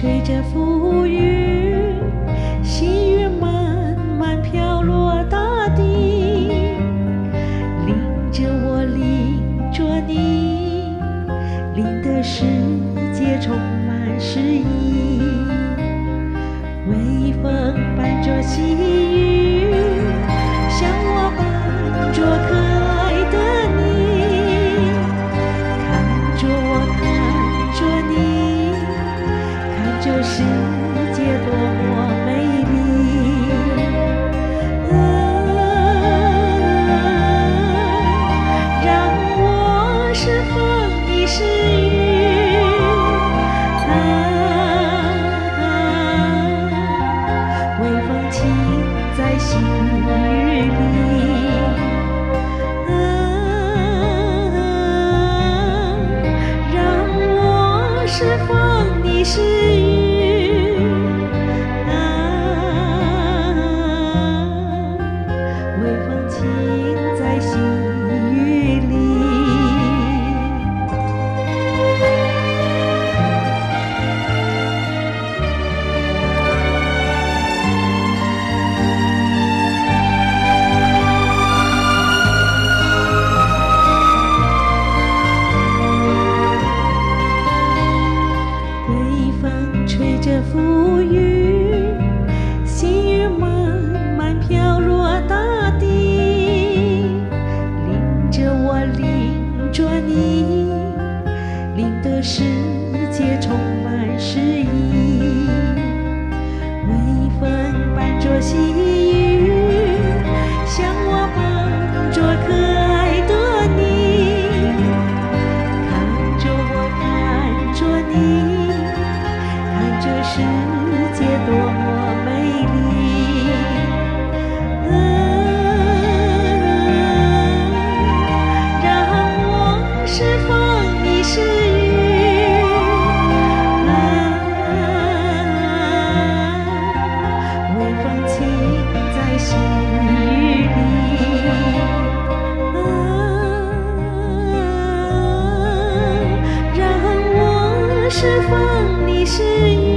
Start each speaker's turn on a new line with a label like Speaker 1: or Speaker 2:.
Speaker 1: 吹着浮云，细雨慢慢飘落大地，淋着我，淋着你，淋的世界充满诗意。微风伴着细雨，像我伴着可爱的你，看着我，看着你，看这世界多么美丽。让我是风，你是雨，微风轻在细雨里，让我是风，你是雨，微风轻在细雨里。微风吹着浮云，细雨慢慢飘落大地，淋着我，淋着你，淋得世界充满诗意。微风伴着细雨，像我伴着可爱的你，看着我，看着你，看这世界多么美丽。让我是风，你是雨，微风轻在细雨里，让我是风，你是雨。